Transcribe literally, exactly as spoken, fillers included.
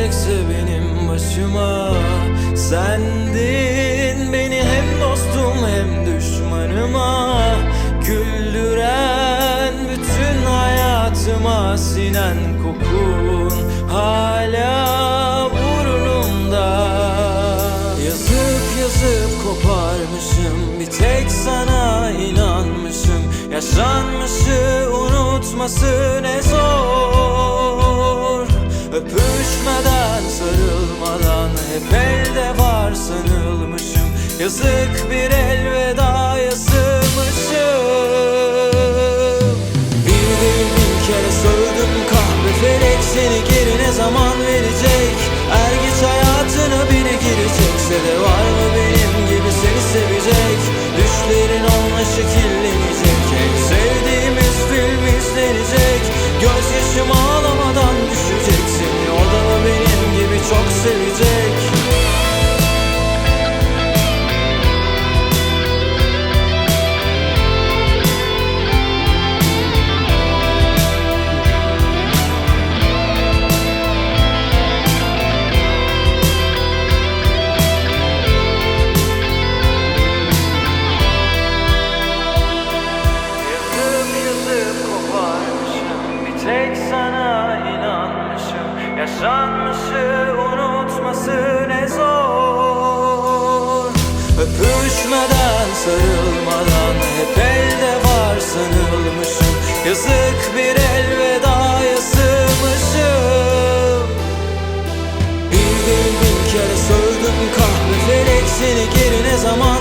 gelecekse benim başıma. Sendin beni hem dostum hem düşmanıma, güldüren bütün hayatıma sinen kokun hala burnumda. Yazıp yazıp koparmışım, bir tek sana inanmışım. Yaşanmışı unutması ne zor. Öpüşmeden, sarılmadan hep elde var sanılmışım. Yazık bir elvedaya sığmışım. Bir değil bin kere sordum kahve felek, seni geri ne zaman verecek? Er geç hayatına biri girecekse de var mı benim gibi seni sevecek? Düşlerin onunla şekillenecek, en sevdiğimiz film izlenecek. Gözyaşım ağlamadan düşeceksin, o da mı benim gibi çok sevecek? Tek sana inanmışım, yaşanmışı unutması ne zor. Öpüşmeden, sarılmadan hep elde var sanılmışım. Yazık bir elvedaya sığmışım. Bir değil bin kere sordum kahve felek, seni geri ne zaman